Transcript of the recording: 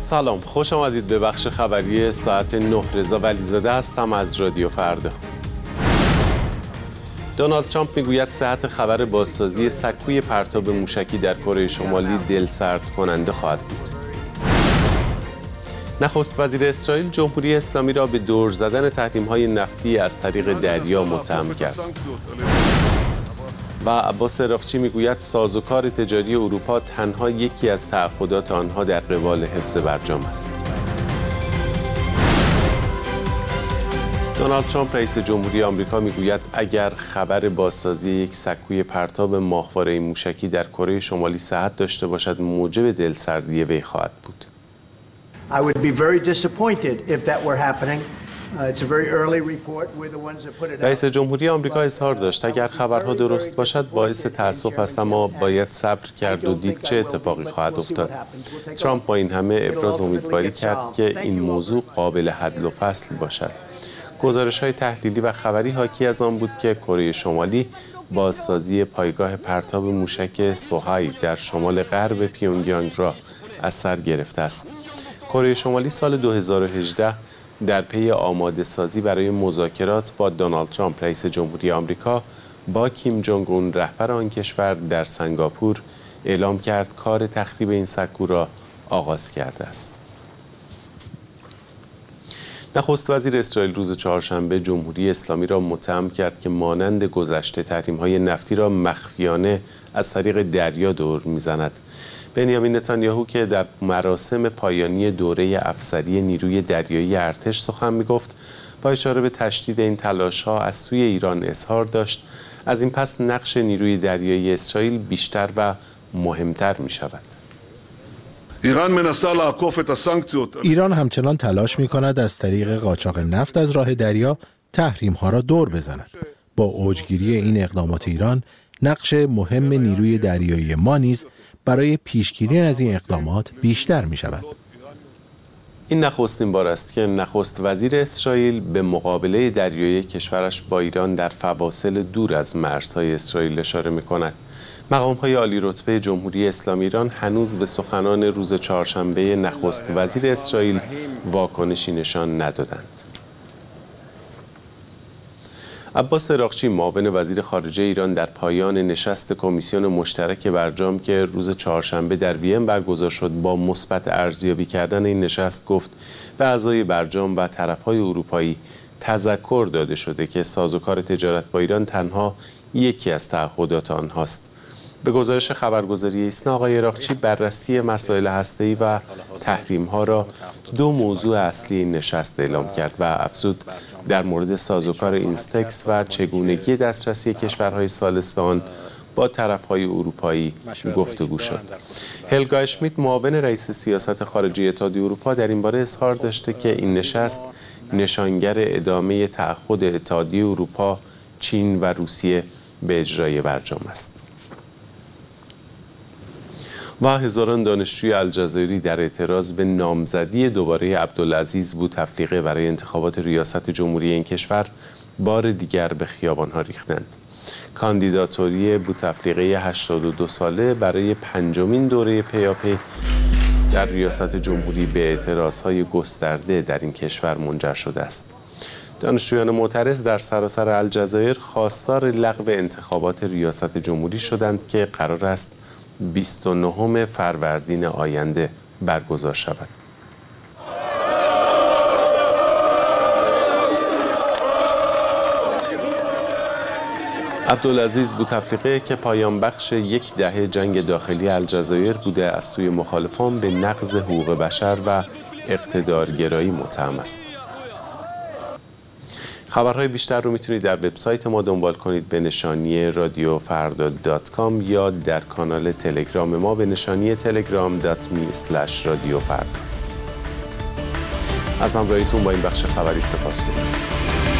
سلام، خوش آمدید به بخش خبری ساعت 9. رضا ولیزاده هستم از رادیو فردا. دونالد ترامپ میگوید صحت خبر بازسازی سکوی پرتاب موشکی در کره شمالی دلسرد کننده خواهد بود. نخست وزیر اسرائیل جمهوری اسلامی را به دور زدن تحریم‌های نفتی از طریق دریا متهم کرد. و عباس عراقچی میگوید سازوکار تجاری اروپا تنها یکی از تعهدات آنها در قبال حفظ برجام است. دونالد ترامپ رئیس جمهوری آمریکا میگوید اگر خبر بازسازی یک سکوی پرتاب ماهواره موشکی در کره شمالی صحت داشته باشد موجب دلسردی وی خواهد بود. I would be very disappointed if that were happening. رئیس جمهوری آمریکا اظهار داشت اگر خبرها درست باشد باعث تأسف است، اما باید صبر کرد و دید چه اتفاقی خواهد افتاد. ترامپ با این همه ابراز امیدواری کرد که این موضوع قابل حل و فصل باشد. گزارش‌های تحلیلی و خبری حاکی از آن بود که کره شمالی بازسازی پایگاه پرتاب موشک سوهای در شمال غرب پیونگیانگ را از سر گرفته است. کره شمالی سال 2018 در پی آماده سازی برای مذاکرات با دونالد ترامپ رئیس جمهوری آمریکا با کیم جونگ اون رهبر آن کشور در سنگاپور اعلام کرد کار تخریب این سکو را آغاز کرده است. نخست وزیر اسرائیل روز چهارشنبه جمهوری اسلامی را متهم کرد که مانند گذشته تحریم‌های نفتی را مخفیانه از طریق دریا دور می‌زند. بنیامین نتانیاهو که در مراسم پایانی دوره افسری نیروی دریایی ارتش سخن می‌گفت، با اشاره به تشدید این تلاش‌ها از سوی ایران اظهار داشت از این پس نقش نیروی دریایی اسرائیل بیشتر و مهمتر می‌شود. ایران همچنان تلاش می‌کند از طریق قاچاق نفت از راه دریا تحریم‌ها را دور بزند. با اوجگیری این اقدامات ایران، نقش مهم نیروی دریایی ما نیز برای پیشگیری از این اقدامات بیشتر می شود. این نخستین بار است که نخست وزیر اسرائیل به مقابله دریایی کشورش با ایران در فواصل دور از مرزهای اسرائیل اشاره می کند. مقام‌های عالی رتبه جمهوری اسلامی ایران هنوز به سخنان روز چهارشنبه نخست وزیر اسرائیل واکنشی نشان ندادند. عباس عراقچی معاون وزیر خارجه ایران در پایان نشست کمیسیون مشترک برجام که روز چهارشنبه در وین برگزار شد با مثبت ارزیابی کردن این نشست گفت به اعضای برجام و طرف‌های اروپایی تذکر داده شده که سازوکار تجارت با ایران تنها یکی از تعهدات آنهاست. به گزارش خبرگزاری ایسنا آقای عراقچی بررسی مسائل هسته‌ای و تحریم‌ها را دو موضوع اصلی این نشست اعلام کرد و افزود در مورد سازوکار اینستکس و چگونگی دسترسی کشورهای ثالث به آن با طرف‌های اروپایی گفتگو شد. هلگا اشمیت معاون رئیس سیاست خارجی اتحادیه اروپا در این باره اظهار داشته که این نشست نشانگر ادامه تعهد اتحادیه اروپا، چین و روسیه به اجرای برجام است. و هزاران دانشجوی الجزایری در اعتراض به نامزدی دوباره عبدالعزیز بوتفلیقه برای انتخابات ریاست جمهوری این کشور بار دیگر به خیابان‌ها ریختند. کاندیداتوری بوتفلیقه 82 ساله برای پنجمین دوره پیاپی در ریاست جمهوری به اعتراضهای گسترده در این کشور منجر شده است. دانشجویان معترض در سراسر الجزایر خواستار لغو انتخابات ریاست جمهوری شدند که قرار است 29 فروردین آینده برگزار شود. عبدالعزیز بوتفلیقه که پایان بخش یک دهه جنگ داخلی الجزایر بوده از سوی مخالفان به نقض حقوق بشر و اقتدارگرایی متهم است. خبرهای بیشتر رو میتونید در وبسایت ما دنبال کنید به نشانی radiofarda.com یا در کانال تلگرام ما به نشانی telegram.me/radiofarda. از همراهیتون با این بخش خبری سپاسگزارم.